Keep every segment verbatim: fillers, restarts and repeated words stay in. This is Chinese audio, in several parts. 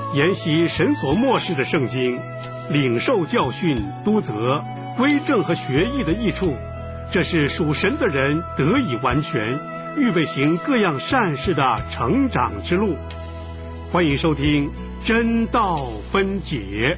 研习神所默示的圣经，领受教训、督责、归正和学艺的益处，这是属神的人得以完全，预备行各样善事的成长之路。欢迎收听真道分解。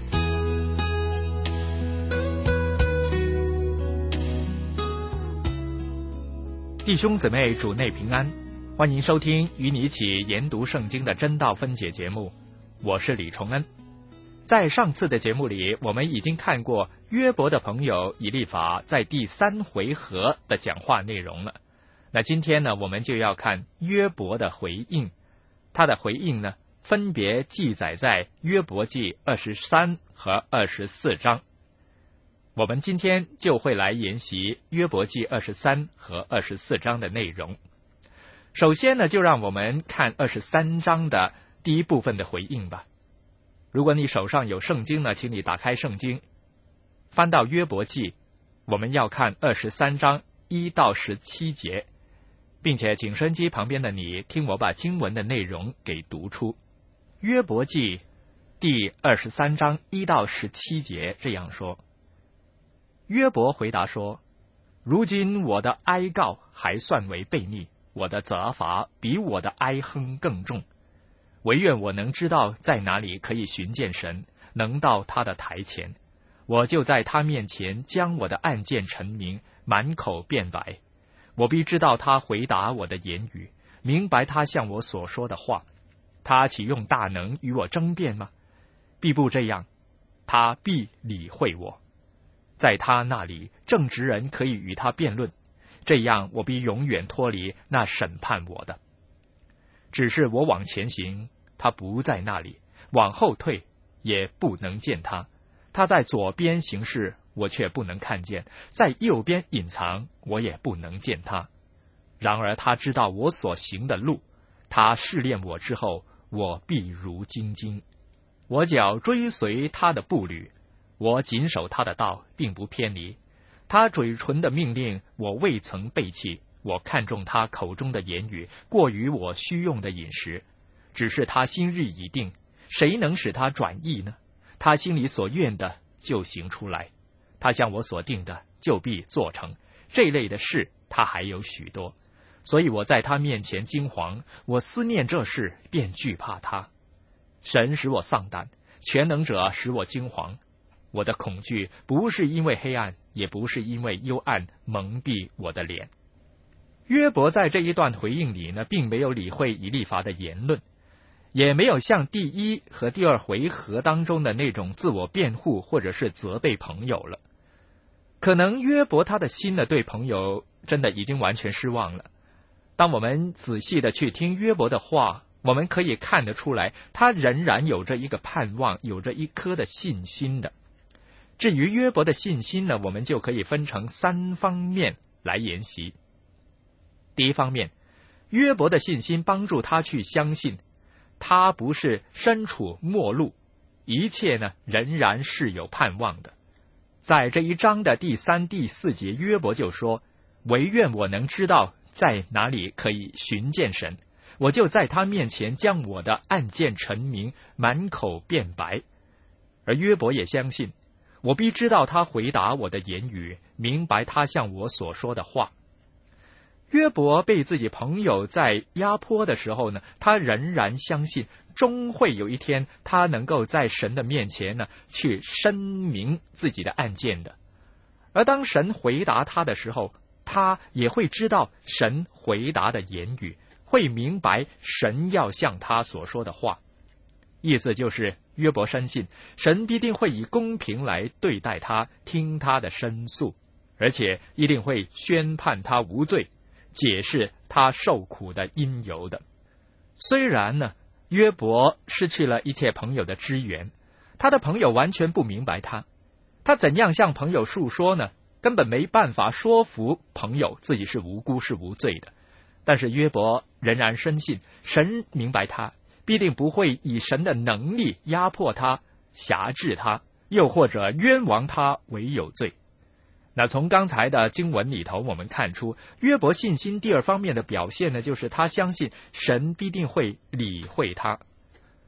弟兄姊妹，主内平安，欢迎收听与你一起研读圣经的真道分解节目。我是李崇恩。在上次的节目里，我们已经看过约伯的朋友以利法在第三回合的讲话内容了。那今天呢，我们就要看约伯的回应。他的回应呢，分别记载在约伯记二十三和二十四章。我们今天就会来研习约伯记二十三和二十四章的内容。首先呢，就让我们看二十三章的第一部分的回应吧。如果你手上有圣经呢，请你打开圣经，翻到约伯记，我们要看二十三章一到十七节，并且请收音机旁边的你听我把经文的内容给读出。约伯记第二十三章一到十七节这样说：约伯回答说，如今我的哀告还算为悖逆，我的责罚比我的哀哼更重。唯愿我能知道在哪里可以寻见神，能到他的台前，我就在他面前将我的案件陈明，满口辩白。我必知道他回答我的言语，明白他向我所说的话。他岂用大能与我争辩吗？必不这样，他必理会我。在他那里，正直人可以与他辩论，这样我必永远脱离那审判我的。只是我往前行，他不在那里；往后退，也不能见他。他在左边行事，我却不能看见；在右边隐藏，我也不能见他。然而他知道我所行的路，他试炼我之后，我必如精金。我脚追随他的步履，我谨守他的道，并不偏离。他嘴唇的命令，我未曾背弃。我看重他口中的言语，过于我虚用的饮食。只是他心日已定，谁能使他转意呢？他心里所愿的就行出来，他向我所定的就必做成。这类的事他还有许多，所以我在他面前惊惶，我思念这事，便惧怕他。神使我丧胆，全能者使我惊惶。我的恐惧不是因为黑暗，也不是因为幽暗蒙蔽我的脸。约伯在这一段回应里呢，并没有理会以利法的言论，也没有像第一和第二回合当中的那种自我辩护或者是责备朋友了。可能约伯他的心呢，对朋友真的已经完全失望了。当我们仔细的去听约伯的话，我们可以看得出来，他仍然有着一个盼望，有着一颗的信心的。至于约伯的信心呢，我们就可以分成三方面来研习。第一方面，约伯的信心帮助他去相信，他不是身处末路，一切呢仍然是有盼望的。在这一章的第三、第四节，约伯就说：唯愿我能知道在哪里可以寻见神，我就在他面前将我的案件陈明，满口辩白。而约伯也相信，我必知道他回答我的言语，明白他向我所说的话。约伯被自己朋友在压迫的时候呢，他仍然相信终会有一天他能够在神的面前呢去申明自己的案件的。而当神回答他的时候，他也会知道神回答的言语，会明白神要向他所说的话。意思就是约伯深信神必定会以公平来对待他，听他的申诉，而且一定会宣判他无罪，解释他受苦的因由的。虽然呢，约伯失去了一切朋友的支援，他的朋友完全不明白他，他怎样向朋友述说呢？根本没办法说服朋友自己是无辜是无罪的。但是约伯仍然深信神明白他，必定不会以神的能力压迫他、辖制他，又或者冤枉他为有罪。那从刚才的经文里头，我们看出约伯信心第二方面的表现呢，就是他相信神必定会理会他。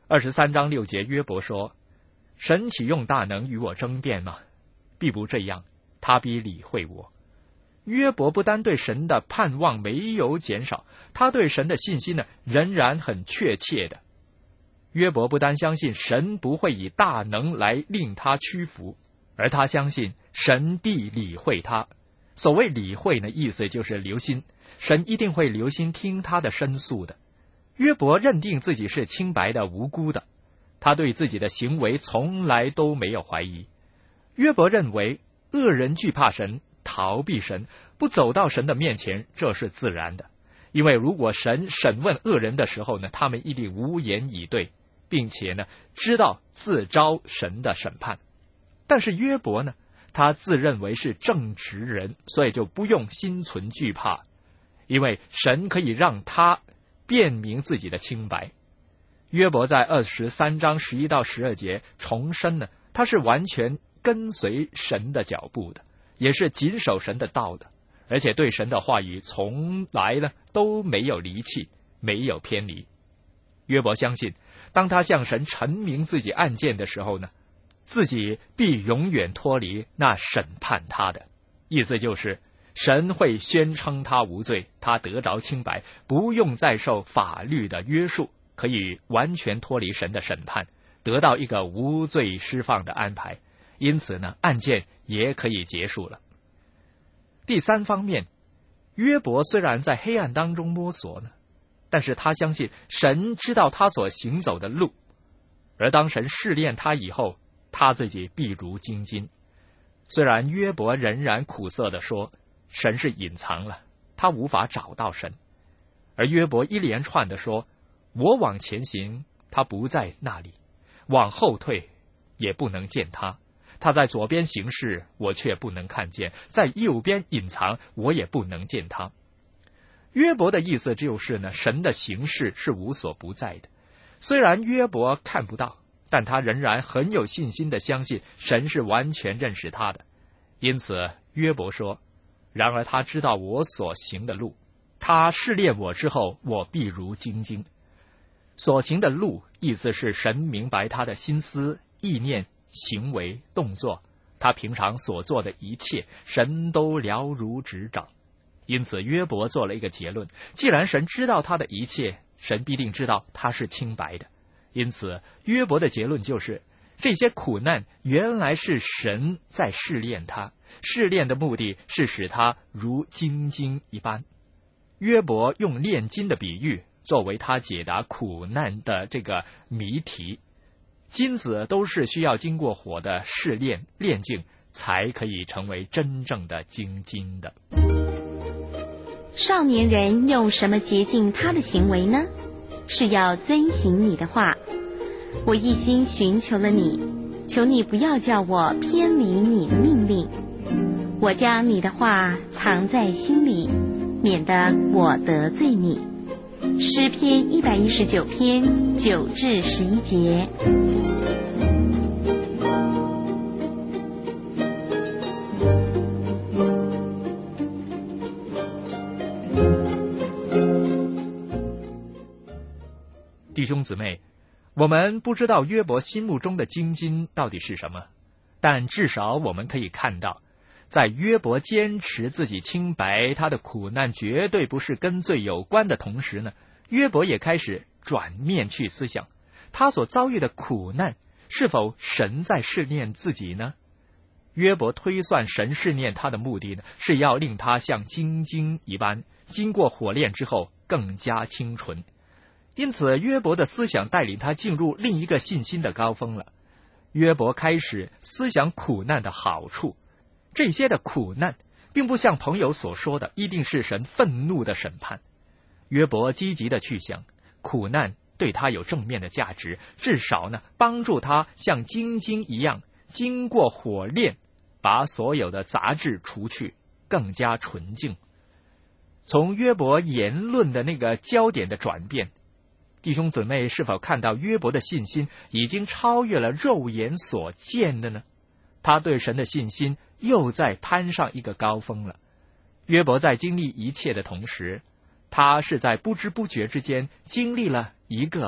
二十三章六节，约伯说：神岂用大能与我争辩吗？必不这样，他必理会我。约伯不单对神的盼望没有减少，他对神的信心呢，仍然很确切的。约伯不单相信神不会以大能来令他屈服，而他相信神必理会他。所谓理会呢，意思就是留心，神一定会留心听他的申诉的。约伯认定自己是清白的、无辜的，他对自己的行为从来都没有怀疑。约伯认为恶人惧怕神，逃避神，不走到神的面前，这是自然的。因为如果神审问恶人的时候呢，他们一定无言以对，并且呢，知道自招神的审判。但是约伯呢，他自认为是正直人，所以就不用心存惧怕，因为神可以让他辨明自己的清白。约伯在二十三章十一到十二节重申呢，他是完全跟随神的脚步的，也是谨守神的道的，而且对神的话语从来呢都没有离弃，没有偏离。约伯相信，当他向神陈明自己案件的时候呢，自己必永远脱离那审判他的。意思就是神会宣称他无罪，他得着清白，不用再受法律的约束，可以完全脱离神的审判，得到一个无罪释放的安排。因此呢，案件也可以结束了。第三方面，约伯虽然在黑暗当中摸索呢，但是他相信神知道他所行走的路，而当神试炼他以后，他自己必如精金。虽然约伯仍然苦涩地说神是隐藏了，他无法找到神，而约伯一连串地说，我往前行，他不在那里，往后退，也不能见他。他在左边行事，我却不能看见；在右边隐藏，我也不能见他。约伯的意思就是呢，神的行事是无所不在的。虽然约伯看不到，但他仍然很有信心的相信神是完全认识他的。因此约伯说，然而他知道我所行的路，他试炼我之后，我必如精金。所行的路，意思是神明白他的心思、意念、行为、动作，他平常所做的一切，神都了如指掌。因此约伯做了一个结论，既然神知道他的一切，神必定知道他是清白的。因此约伯的结论就是，这些苦难原来是神在试炼他，试炼的目的是使他如精金一般。约伯用炼金的比喻作为他解答苦难的这个谜题。金子都是需要经过火的试炼炼净，才可以成为真正的精金的。 少年人用什么洁净他的行为呢？是要遵行你的话。我一心寻求了你，求你不要叫我偏离你的命令。我将你的话藏在心里，免得我得罪你。诗篇一百一十九篇九至十一节。 弟兄姊妹，我们不知道约伯心目中的精金到底是什么，但至少我们可以看到，在约伯坚持自己清白，他的苦难绝对不是跟罪有关的同时呢，约伯也开始转面去思想，他所遭遇的苦难是否神在试炼自己呢？约伯推算神试炼他的目的呢，是要令他像精金一般，经过火炼之后更加清纯。因此约伯的思想带领他进入另一个信心的高峰了。约伯开始思想苦难的好处，这些的苦难并不像朋友所说的一定是神愤怒的审判。约伯积极的去想，苦难对他有正面的价值，至少呢帮助他像精金一样经过火炼，把所有的杂质除去，更加纯净。从约伯言论的那个焦点的转变，弟兄姊妹是否看到约伯的信心已经超越了肉眼所见的呢？他对神的信心又在攀上一个高峰了。约伯在经历一切的同时，他是在不知不觉之间经历了一个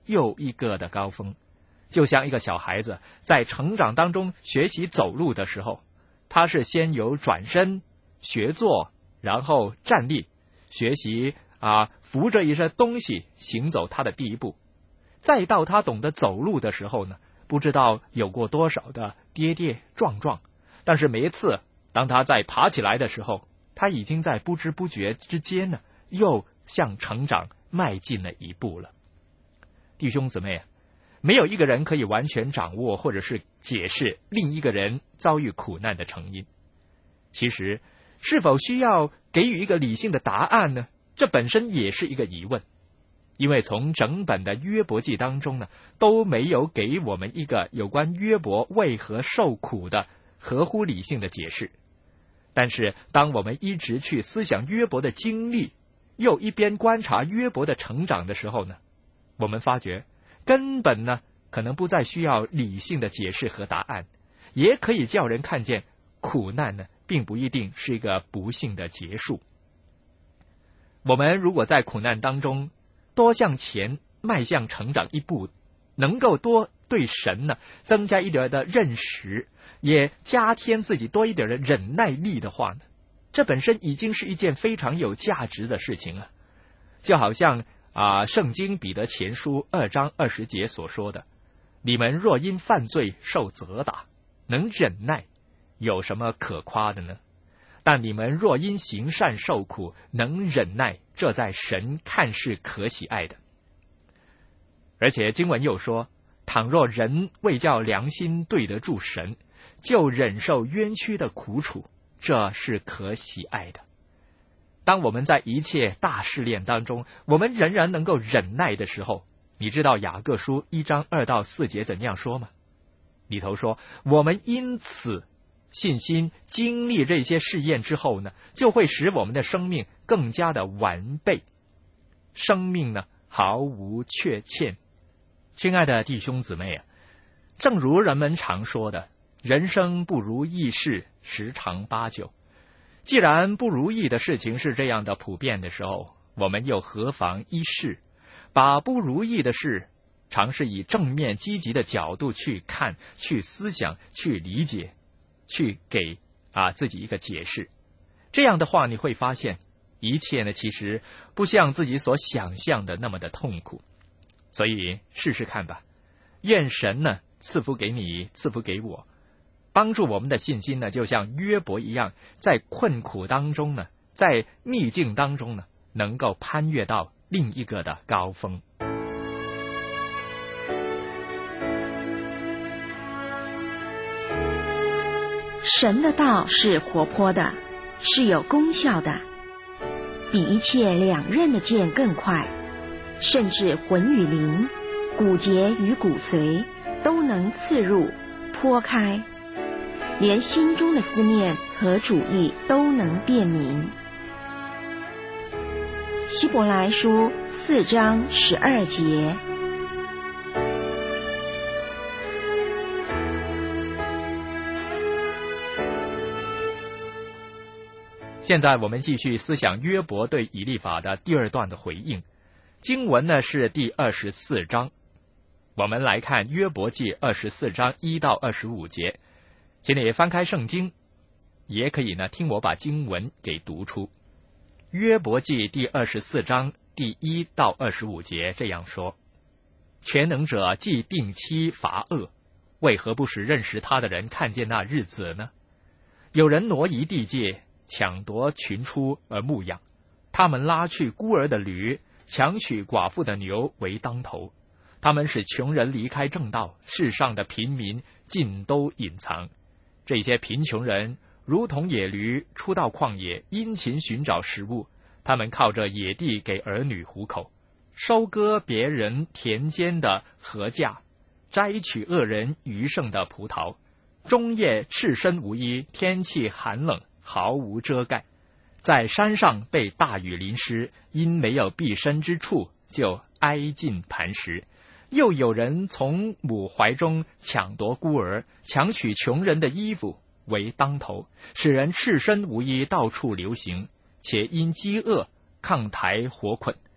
又一个的高峰。就像一个小孩子在成长当中学习走路的时候，他是先由转身、学坐，然后站立，学习啊扶着一些东西行走他的第一步。再到他懂得走路的时候呢，不知道有过多少的跌跌撞撞，但是每一次当他在爬起来的时候，他已经在不知不觉之间呢，又向成长迈进了一步了。弟兄姊妹，没有一个人可以完全掌握或者是解释另一个人遭遇苦难的成因。其实，是否需要给予一个理性的答案呢？这本身也是一个疑问。因为从整本的约伯记当中呢，都没有给我们一个有关约伯为何受苦的合乎理性的解释。但是，当我们一直去思想约伯的经历，又一边观察约伯的成长的时候呢，我们发觉根本呢，可能不再需要理性的解释和答案，也可以叫人看见苦难呢，并不一定是一个不幸的结束。我们如果在苦难当中多向前迈向成长一步，能够多对神呢增加一点的认识，也加添自己多一点的忍耐力的话呢，这本身已经是一件非常有价值的事情了。就好像啊，圣经彼得前书二章二十节所说的，你们若因犯罪受责打，能忍耐，有什么可夸的呢？但你们若因行善受苦，能忍耐，这在神看是可喜爱的。而且经文又说，倘若人为叫良心对得住神，就忍受冤屈的苦楚，这是可喜爱的。当我们在一切大试炼当中，我们仍然能够忍耐的时候，你知道雅各书一章二到四节怎样说吗？里头说，我们因此信心经历这些试验之后呢，就会使我们的生命更加的完备，生命呢毫无缺欠。亲爱的弟兄姊妹啊，正如人们常说的，人生不如意事十常八九。既然不如意的事情是这样的普遍的时候，我们又何妨一试，把不如意的事尝试以正面积极的角度去看、去思想、去理解，去给啊自己一个解释。这样的话，你会发现一切呢其实不像自己所想象的那么的痛苦。所以试试看吧，愿神呢赐福给你，赐福给我，帮助我们的信心呢，就像约伯一样，在困苦当中呢，在逆境当中呢，能够攀越到另一个的高峰。 神的道是活泼的，是有功效的，比一切两刃的剑更快，甚至魂与灵、骨节与骨髓都能刺入、剖开，连心中的思念和主意都能辨明。希伯来书四章十二节。 现在我们继续思想约伯对以利法的第二段的回应。经文呢是第二十四章，我们来看约伯记二十四章一到二十五节。请你翻开圣经，也可以呢听我把经文给读出。约伯记第二十四章第一到二十五节这样说：全能者既定期罚恶，为何不使认识他的人看见那日子呢？有人挪移地界，抢夺群畜而牧养，他们拉去孤儿的驴，强取寡妇的牛为当头。他们使穷人离开正道，世上的平民尽都隐藏。这些贫穷人如同野驴出到旷野，殷勤寻找食物，他们靠着野地给儿女糊口，收割别人田间的禾稼，摘取恶人余剩的葡萄，终夜赤身无衣，天气寒冷，毫无遮盖，在山上被大雨淋湿，因没有避身之处，就挨近磐石。又有人从母怀中抢夺孤儿，强取穷人的衣服为当头，使人赤身无衣，到处流行，且因饥饿抗台活捆。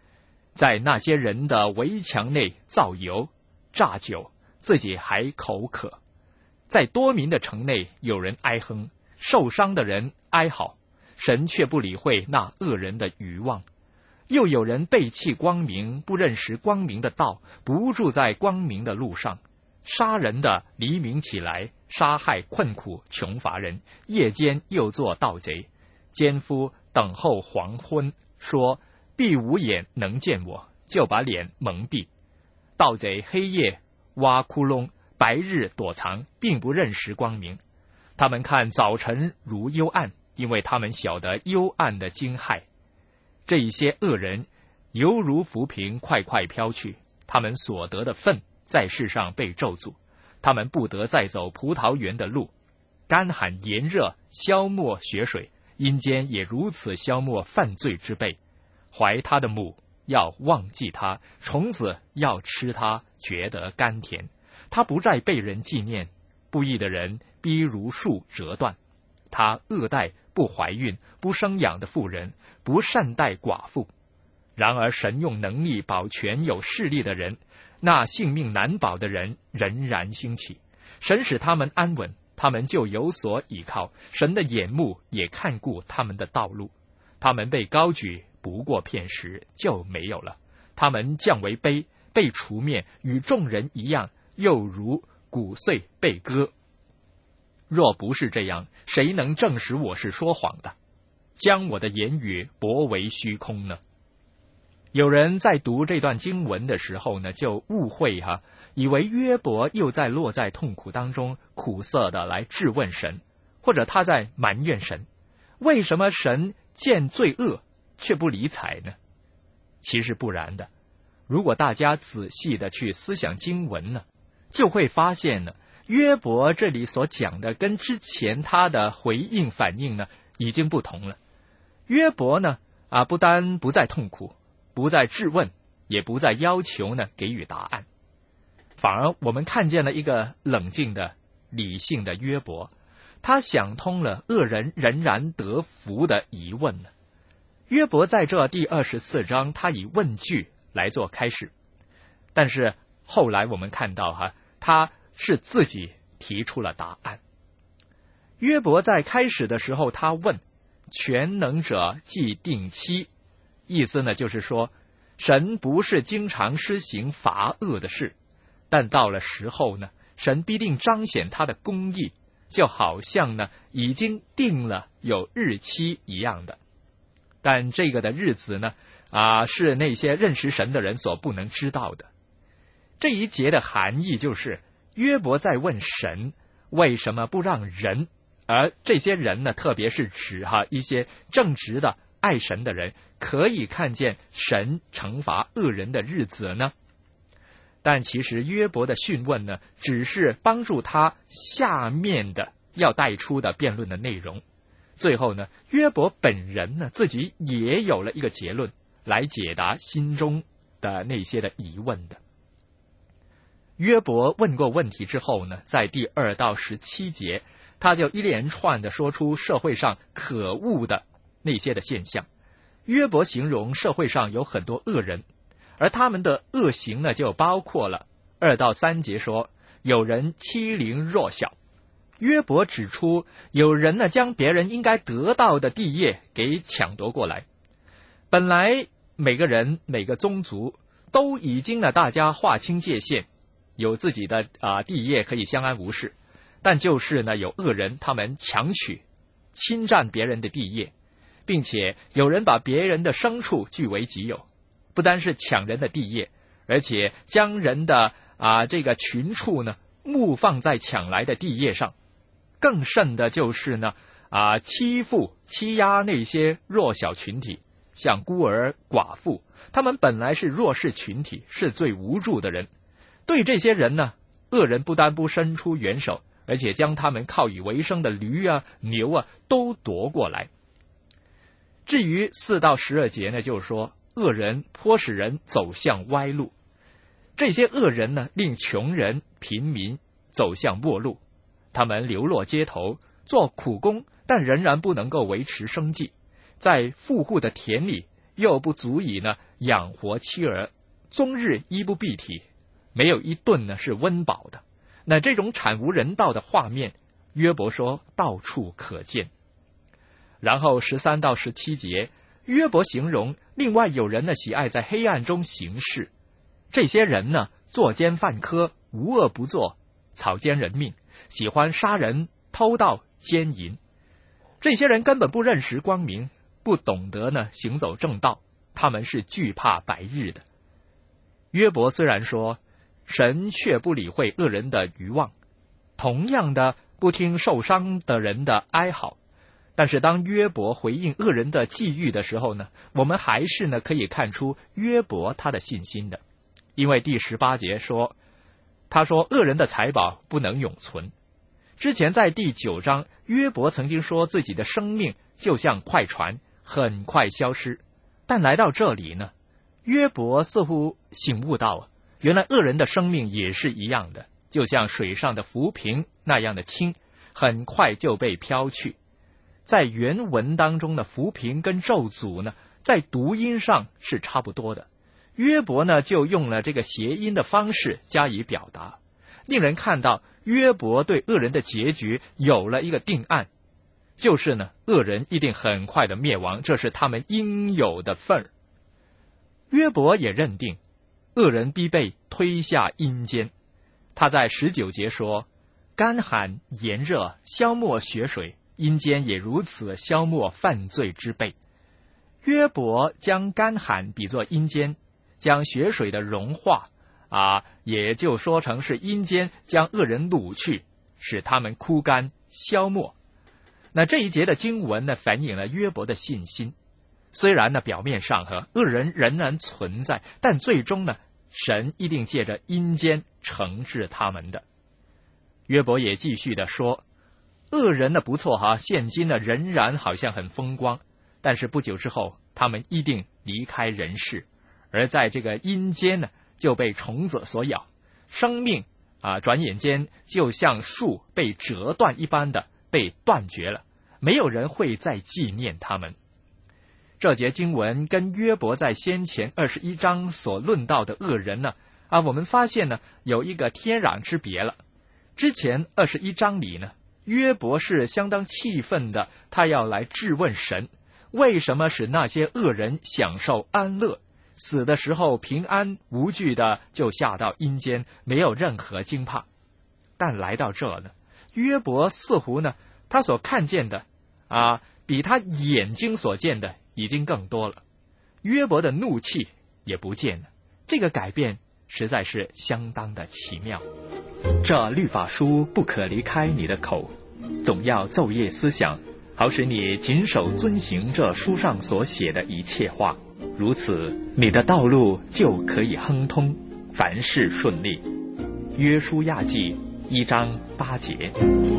在那些人的围墙内造油、榨酒，自己还口渴。在多民的城内，有人哀哼，受伤的人哀嚎，神却不理会那恶人的愚妄。又有人背弃光明，不认识光明的道，不住在光明的路上。杀人的黎明起来，杀害困苦穷乏人，夜间又做盗贼。奸夫等候黄昏，说必无眼能见我，就把脸蒙蔽。盗贼黑夜挖窟窿，白日躲藏，并不认识光明。他们看早晨如幽暗，因为他们晓得幽暗的惊骇。这一些恶人犹如浮萍，快快飘去，他们所得的份在世上被咒诅，他们不得再走葡萄园的路。干旱炎热，消没血水，阴间也如此消没犯罪之辈。怀他的母要忘记他，虫子要吃他，觉得甘甜。他不再被人纪念，不义的人必如树折断。他恶待不怀孕、不生养的妇人，不善待寡妇。然而神用能力保全有势力的人，那性命难保的人仍然兴起。神使他们安稳，他们就有所倚靠。神的眼目也看顾他们的道路。他们被高举，不过片时就没有了。他们降为卑，被除灭，与众人一样，又如骨碎被割。若不是这样，谁能证实我是说谎的，将我的言语驳为虚空呢？有人在读这段经文的时候呢，就误会哈、啊，以为约伯又在落在痛苦当中，苦涩的来质问神，或者他在埋怨神，为什么神见罪恶却不理睬呢？其实不然的。如果大家仔细的去思想经文呢，就会发现呢，约伯这里所讲的跟之前他的回应反应呢已经不同了。约伯呢啊，不单不再痛苦，不再质问，也不再要求呢给予答案，反而我们看见了一个冷静的、理性的约伯，他想通了恶人仍然得福的疑问呢。约伯在这第二十四章，他以问句来做开始，但是后来我们看到哈，他是自己提出了答案。约伯在开始的时候，他问全能者既定期，意思呢就是说，神不是经常施行罚恶的事，但到了时候呢，神必定彰显他的公义，就好像呢已经定了有日期一样的。但这个的日子呢啊，是那些认识神的人所不能知道的。这一节的含义就是，约伯在问神为什么不让人，而这些人呢，特别是指哈一些正直的爱神的人，可以看见神惩罚恶人的日子呢？但其实约伯的讯问呢，只是帮助他下面的要带出的辩论的内容。最后呢，约伯本人呢自己也有了一个结论，来解答心中的那些的疑问的。约伯问过问题之后呢，在第二到十七节，他就一连串的说出社会上可恶的那些的现象。约伯形容社会上有很多恶人，而他们的恶行呢，就包括了二到三节说有人欺凌弱小。约伯指出，有人呢将别人应该得到的地业给抢夺过来。本来每个人每个宗族都已经呢大家划清界限，有自己的啊、呃、地业可以相安无事，但就是呢有恶人，他们强取侵占别人的地业，并且有人把别人的牲畜据为己有，不单是抢人的地业，而且将人的啊、呃、这个群畜呢牧放在抢来的地业上。更甚的就是呢啊、呃、欺负欺压那些弱小群体，像孤儿寡妇，他们本来是弱势群体，是最无助的人。对这些人呢，恶人不单不伸出援手，而且将他们靠以为生的驴啊牛啊都夺过来。至于四到十二节呢，就是说恶人迫使人走向歪路，这些恶人呢令穷人贫民走向末路，他们流落街头做苦工，但仍然不能够维持生计，在富户的田里又不足以呢养活妻儿，终日衣不蔽体，没有一顿呢是温饱的。那这种惨无人道的画面，约伯说到处可见。然后十三到十七节，约伯形容另外有人呢喜爱在黑暗中行事，这些人呢作奸犯科，无恶不作，草菅人命，喜欢杀人、偷盗、奸淫。这些人根本不认识光明，不懂得呢行走正道，他们是惧怕白日的。约伯虽然说神却不理会恶人的愚妄，同样的不听受伤的人的哀嚎，但是当约伯回应恶人的际遇的时候呢，我们还是呢可以看出约伯他的信心的。因为第十八节说，他说恶人的财宝不能永存。之前在第九章，约伯曾经说自己的生命就像快船，很快消失。但来到这里呢，约伯似乎醒悟到，原来恶人的生命也是一样的，就像水上的浮萍那样的轻，很快就被飘去。在原文当中的浮萍跟咒诅呢，在读音上是差不多的。约伯呢就用了这个谐音的方式加以表达，令人看到约伯对恶人的结局有了一个定案，就是呢恶人一定很快的灭亡，这是他们应有的份儿。约伯也认定恶人必被推下阴间。他在十九节说，干旱炎热消没血水，阴间也如此消没犯罪之辈。约伯将干旱比作阴间，将血水的融化啊，也就说成是阴间将恶人掳去，使他们枯干消没。那这一节的经文呢，反映了约伯的信心。虽然呢表面上和恶人仍然存在，但最终呢神一定借着阴间惩治他们的。约伯也继续的说，恶人呢不错哈，现今呢仍然好像很风光，但是不久之后他们一定离开人世，而在这个阴间呢就被虫子所咬，生命啊转眼间就像树被折断一般的被断绝了，没有人会再纪念他们。这节经文跟约伯在先前二十一章所论到的恶人呢啊，我们发现呢有一个天壤之别了。之前二十一章里呢，约伯是相当气愤的，他要来质问神，为什么使那些恶人享受安乐，死的时候平安无惧的就下到阴间，没有任何惊怕。但来到这呢，约伯似乎呢他所看见的啊，比他眼睛所见的已经更多了，约伯的怒气也不见了。这个改变实在是相当的奇妙。这律法书不可离开你的口，总要昼夜思想，好使你谨守遵行这书上所写的一切话，如此你的道路就可以亨通，凡事顺利。约书亚记一章八节。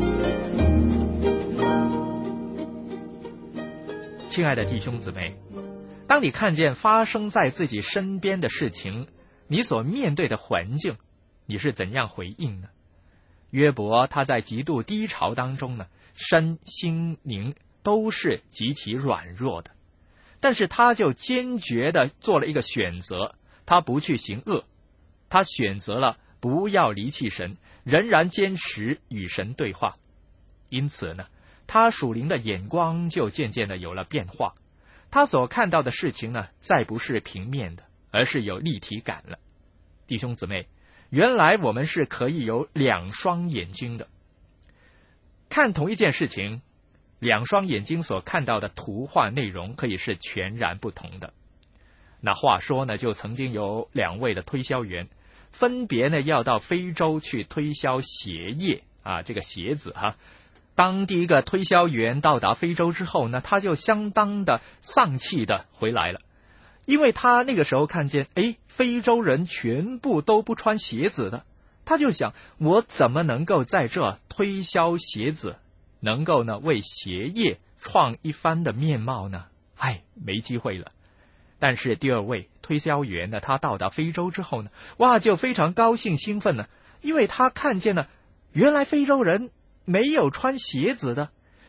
亲爱的弟兄姊妹，当你看见发生在自己身边的事情，你所面对的环境，你是怎样回应呢？约伯他在极度低潮当中呢，身心灵都是极其软弱的，但是他就坚决的做了一个选择，他不去行恶，他选择了不要离弃神，仍然坚持与神对话。因此呢，他属灵的眼光就渐渐的有了变化，他所看到的事情呢，再不是平面的，而是有立体感了。弟兄姊妹，原来我们是可以有两双眼睛的，看同一件事情，两双眼睛所看到的图画内容可以是全然不同的。那话说呢，就曾经有两位的推销员，分别呢要到非洲去推销鞋业啊，这个鞋子哈。当第一个推销员到达非洲之后呢，他就相当的丧气的回来了，因为他那个时候看见，哎，非洲人全部都不穿鞋子的，他就想，我怎么能够在这推销鞋子，能够呢为鞋业创一番的面貌呢？哎，没机会了。但是第二位推销员呢，他到达非洲之后呢，哇，就非常高兴兴奋呢，因为他看见了，原来非洲人没有穿鞋子的，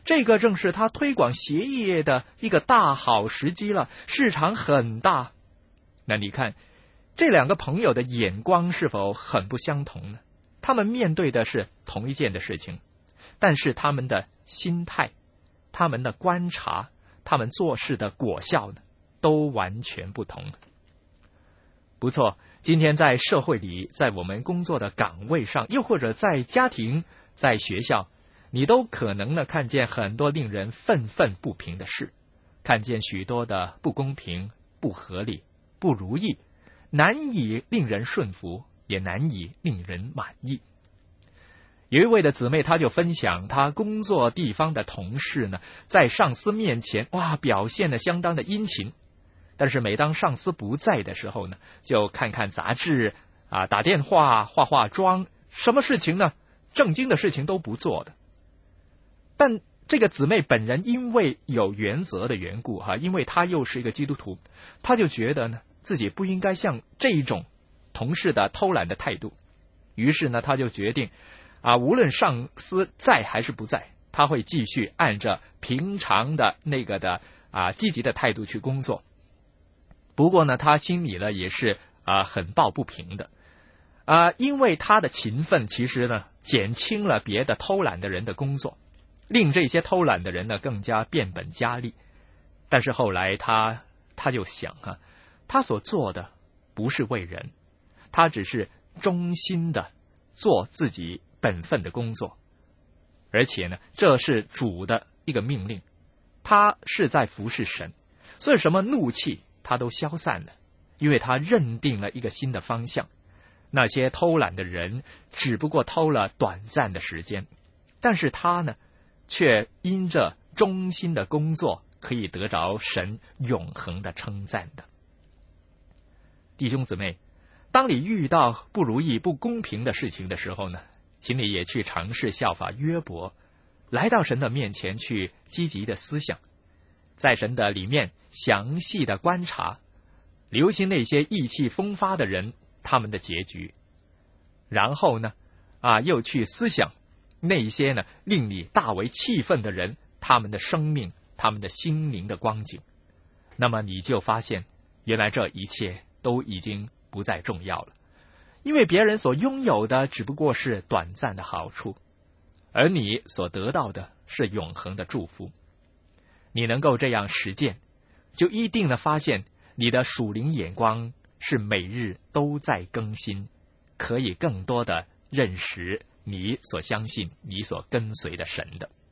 这个正是他推广鞋业的一个大好时机了，市场很大。那你看这两个朋友的眼光是否很不相同呢？他们面对的是同一件的事情，但是他们的心态、他们的观察、他们做事的果效呢，都完全不同。不错，今天在社会里，在我们工作的岗位上，又或者在家庭、在学校，你都可能呢看见很多令人愤愤不平的事，看见许多的不公平、不合理、不如意，难以令人顺服，也难以令人满意。有一位的姊妹，她就分享她工作地方的同事呢，在上司面前哇表现得相当的殷勤，但是每当上司不在的时候呢，就看看杂志啊，打电话、化化妆，什么事情呢，正经的事情都不做的。但这个姊妹本人因为有原则的缘故哈，因为她又是一个基督徒，她就觉得呢自己不应该像这种同事的偷懒的态度，于是呢，她就决定啊，无论上司在还是不在，她会继续按着平常的那个的啊积极的态度去工作。不过呢，她心里呢也是啊很抱不平的啊，因为她的勤奋其实呢减轻了别的偷懒的人的工作，令这些偷懒的人呢更加变本加厉。但是后来他他就想啊，他所做的不是为人，他只是忠心的做自己本分的工作，而且呢，这是主的一个命令，他是在服侍神，所以什么怒气他都消散了，因为他认定了一个新的方向。那些偷懒的人只不过偷了短暂的时间，但是他呢却因着忠心的工作可以得着神永恒的称赞的。弟兄姊妹，当你遇到不如意、不公平的事情的时候呢，请你也去尝试效法约伯，来到神的面前去积极的思想，在神的里面详细的观察，留心那些意气风发的人他们的结局，然后呢啊又去思想那些呢令你大为气愤的人他们的生命、他们的心灵的光景，那么你就发现原来这一切都已经不再重要了，因为别人所拥有的只不过是短暂的好处，而你所得到的是永恒的祝福。你能够这样实践，就一定的发现你的属灵眼光是每日都在更新，可以更多的认识你所相信、你所跟随的神的。